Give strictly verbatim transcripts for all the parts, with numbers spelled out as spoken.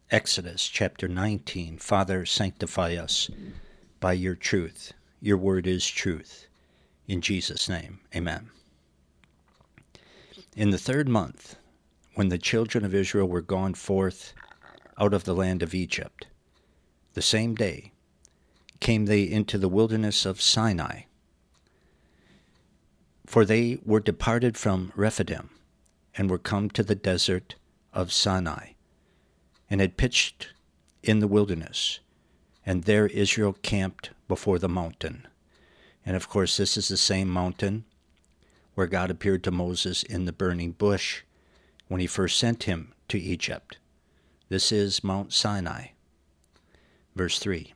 Exodus chapter nineteen. Father, sanctify us by your truth. Your word is truth. In Jesus' name, amen. In the third month, when the children of Israel were gone forth out of the land of Egypt, the same day came they into the wilderness of Sinai. For they were departed from Rephidim, and were come to the desert of Sinai, and had pitched in the wilderness, and there Israel camped before the mountain. And of course, this is the same mountain where God appeared to Moses in the burning bush when he first sent him to Egypt. This is Mount Sinai. Verse three.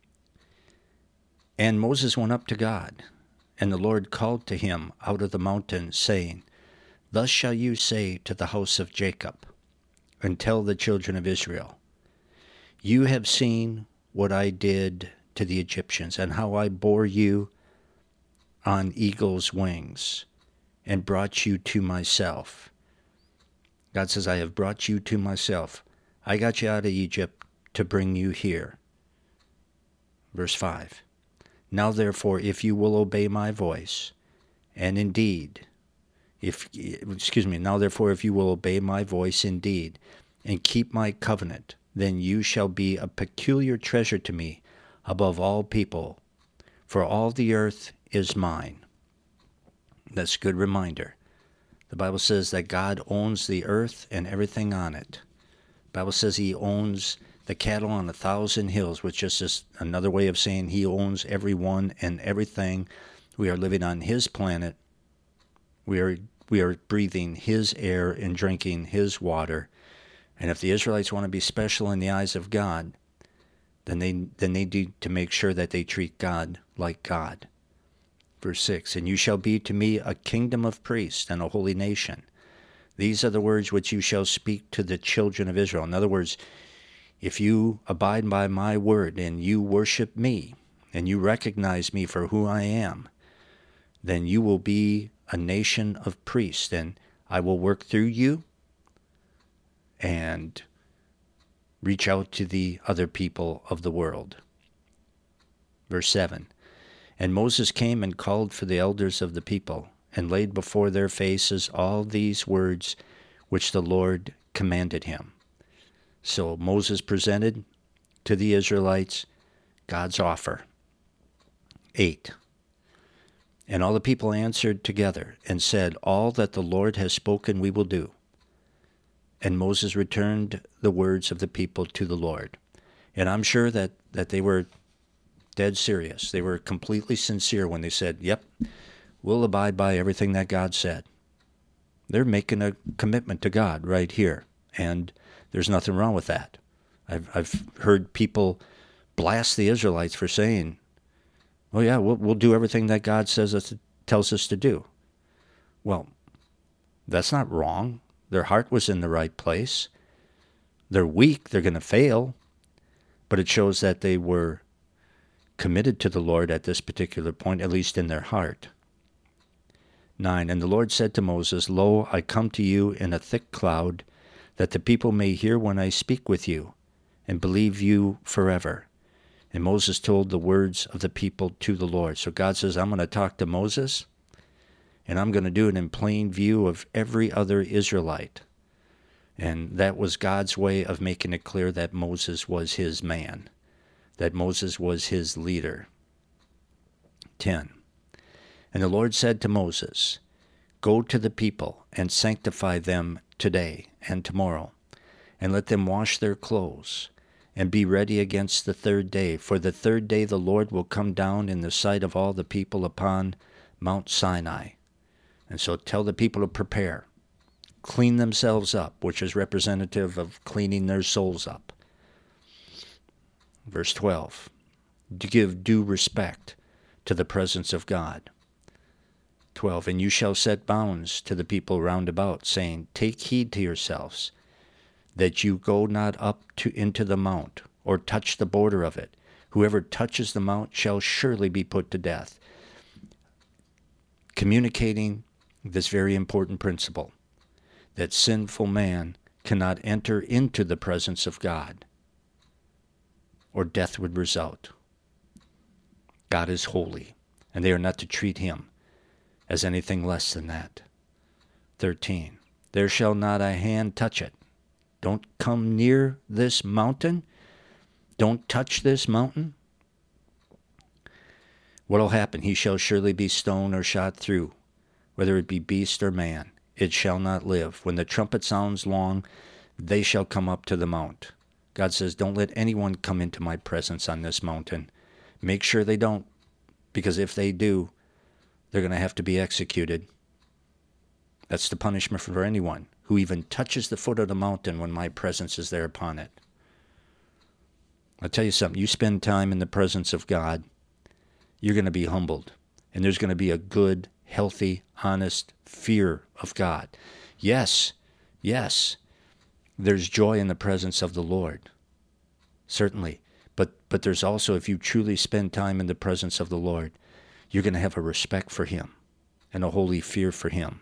And Moses went up to God, and the Lord called to him out of the mountain, saying, Thus shall you say to the house of Jacob, and tell the children of Israel, You have seen what I did to the Egyptians, and how I bore you on eagle's wings, and brought you to myself. God says, I have brought you to myself. I got you out of Egypt to bring you here. Verse five. Now therefore, if you will obey my voice, and indeed, if, excuse me, now therefore, if you will obey my voice indeed, and keep my covenant, then you shall be a peculiar treasure to me above all people, for all the earth is mine. That's a good reminder. The Bible says that God owns the earth and everything on it. The Bible says he owns the cattle on a thousand hills, which is just another way of saying he owns everyone and everything. We are living on his planet. We are we are breathing his air and drinking his water. And if the Israelites want to be special in the eyes of God, then they then they need to make sure that they treat God like God. Verse six, And you shall be to me a kingdom of priests and a holy nation. These are the words which you shall speak to the children of Israel. In other words, if you abide by my word and you worship me and you recognize me for who I am, then you will be a nation of priests, and I will work through you and reach out to the other people of the world. Verse seven, And Moses came and called for the elders of the people, and laid before their faces all these words which the Lord commanded him. So Moses presented to the Israelites God's offer. Eight. And all the people answered together and said, All that the Lord has spoken we will do. And Moses returned the words of the people to the Lord. And I'm sure that, that they were dead serious. They were completely sincere when they said, Yep, we'll abide by everything that God said. They're making a commitment to God right here. And there's nothing wrong with that. I've I've heard people blast the Israelites for saying, "Oh yeah, we'll we'll do everything that God says us tells us to do." Well, that's not wrong. Their heart was in the right place. They're weak. They're going to fail, but it shows that they were committed to the Lord at this particular point, at least in their heart. Nine. And the Lord said to Moses, Lo, I come to you in a thick cloud, that the people may hear when I speak with you, and believe you forever. And Moses told the words of the people to the Lord. So God says, I'm going to talk to Moses, and I'm going to do it in plain view of every other Israelite. And that was God's way of making it clear that Moses was his man, that Moses was his leader. Ten. And the Lord said to Moses, Go to the people and sanctify them today and tomorrow, and let them wash their clothes, and be ready against the third day. For the third day the Lord will come down in the sight of all the people upon Mount Sinai. And so tell the people to prepare, clean themselves up, which is representative of cleaning their souls up. Verse twelve, to give due respect to the presence of God. twelve, And you shall set bounds to the people round about, saying, Take heed to yourselves, that you go not up to into the mount, or touch the border of it. Whoever touches the mount shall surely be put to death. Communicating this very important principle, that sinful man cannot enter into the presence of God, or death would result. God is holy, and they are not to treat him as anything less than that. thirteen. There shall not a hand touch it. Don't come near this mountain. Don't touch this mountain. What will happen? He shall surely be stoned or shot through, whether it be beast or man. It shall not live. When the trumpet sounds long, they shall come up to the mount. God says, don't let anyone come into my presence on this mountain. Make sure they don't, because if they do, they're going to have to be executed. That's the punishment for anyone who even touches the foot of the mountain when my presence is there upon it. I'll tell you something. You spend time in the presence of God, you're going to be humbled. And there's going to be a good, healthy, honest fear of God. Yes, yes, there's joy in the presence of the Lord. Certainly. But but there's also, if you truly spend time in the presence of the Lord, you're going to have a respect for him and a holy fear for him.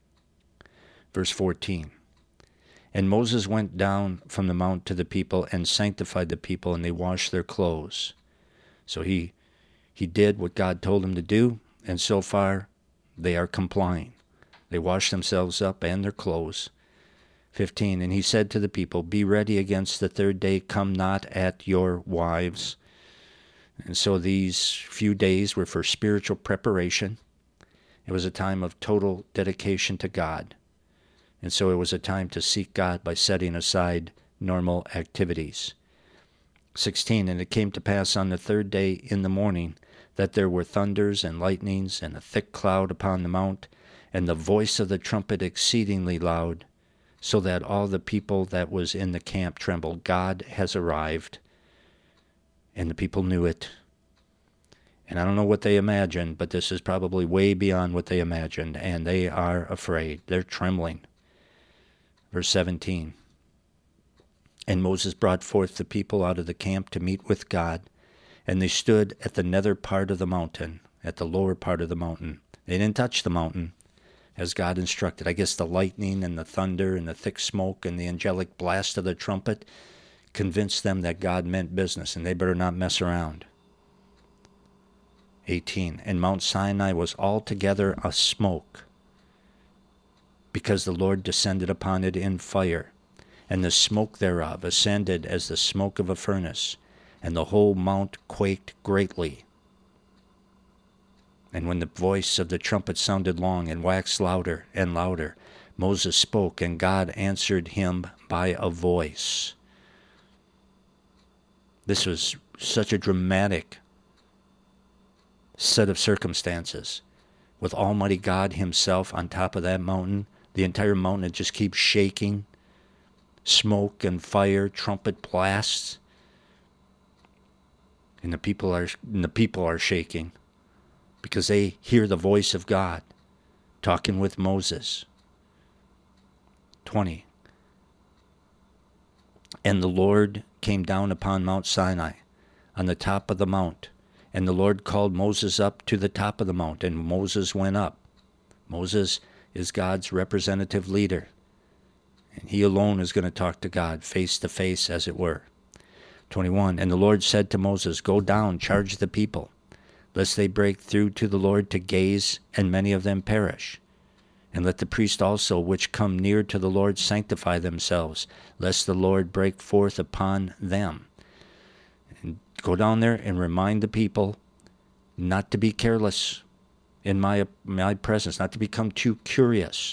Verse fourteen. And Moses went down from the mount to the people and sanctified the people, and they washed their clothes. So he he did what God told him to do, and so far they are complying. They washed themselves up and their clothes. fifteen. And he said to the people, be ready against the third day, come not at your wives. And so these few days were for spiritual preparation. It was a time of total dedication to God. And so it was a time to seek God by setting aside normal activities. sixteen. And it came to pass on the third day in the morning that there were thunders and lightnings and a thick cloud upon the mount, and the voice of the trumpet exceedingly loud, so that all the people that was in the camp trembled. God has arrived, and the people knew it. And I don't know what they imagined, but this is probably way beyond what they imagined, and they are afraid. They're trembling. Verse seventeen. And Moses brought forth the people out of the camp to meet with God, and they stood at the nether part of the mountain, at the lower part of the mountain. They didn't touch the mountain, as God instructed. I guess the lightning and the thunder and the thick smoke and the angelic blast of the trumpet convinced them that God meant business, and they better not mess around. eighteen. And Mount Sinai was altogether a smoke, because the Lord descended upon it in fire, and the smoke thereof ascended as the smoke of a furnace, and the whole mount quaked greatly. And when the voice of the trumpet sounded long and waxed louder and louder, Moses spoke, and God answered him by a voice. This was such a dramatic set of circumstances, with Almighty God himself on top of that mountain. The entire mountain just keeps shaking. Smoke and fire, trumpet blasts. And the people are and the people are shaking, because they hear the voice of God talking with Moses. twenty. And the Lord came down upon Mount Sinai, on the top of the mount. And the Lord called Moses up to the top of the mount, and Moses went up. Moses is God's representative leader, and he alone is going to talk to God face to face, as it were. twenty-one. And the Lord said to Moses, go down, charge the people, lest they break through to the Lord to gaze, and many of them perish. And let the priests also, which come near to the Lord, sanctify themselves, lest the Lord break forth upon them. And go down there and remind the people not to be careless in my, my presence, not to become too curious.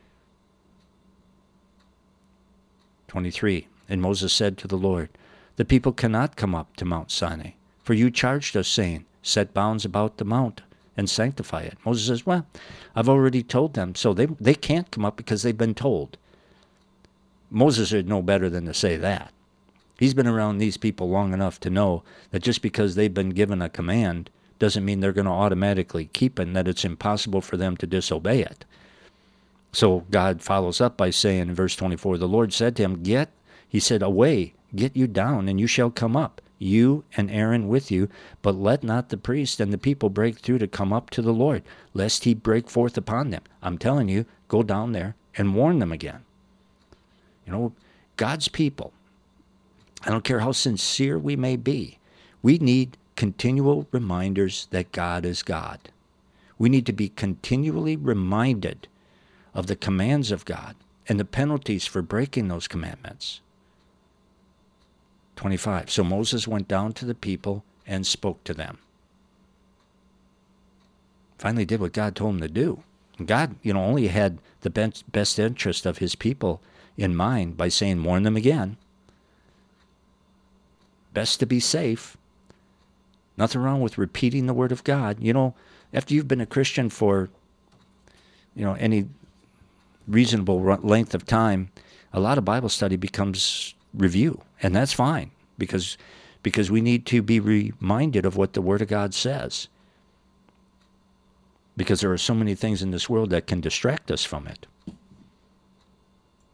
twenty-three. And Moses said to the Lord, the people cannot come up to Mount Sinai, for you charged us, saying, set bounds about the mount and sanctify it. Moses says, well, I've already told them, so they they can't come up because they've been told. Moses would know better than to say that. He's been around these people long enough to know that just because they've been given a command doesn't mean they're going to automatically keep it, and that it's impossible for them to disobey it. So God follows up by saying in verse twenty-four, the Lord said to him, Get, he said, away, get you down, and you shall come up, you and Aaron with you, but let not the priest and the people break through to come up to the Lord, lest he break forth upon them. I'm telling you, go down there and warn them again. You know, God's people, I don't care how sincere we may be, we need continual reminders that God is God. We need to be continually reminded of the commands of God and the penalties for breaking those commandments. twenty-five. So Moses went down to the people and spoke to them. Finally did what God told him to do. And God, you know, only had the best interest of his people in mind by saying, warn them again. Best to be safe. Nothing wrong with repeating the word of God. You know, after you've been a Christian for, you know, any reasonable length of time, a lot of Bible study becomes review, and that's fine because because we need to be reminded of what the Word of God says, because there are so many things in this world that can distract us from it.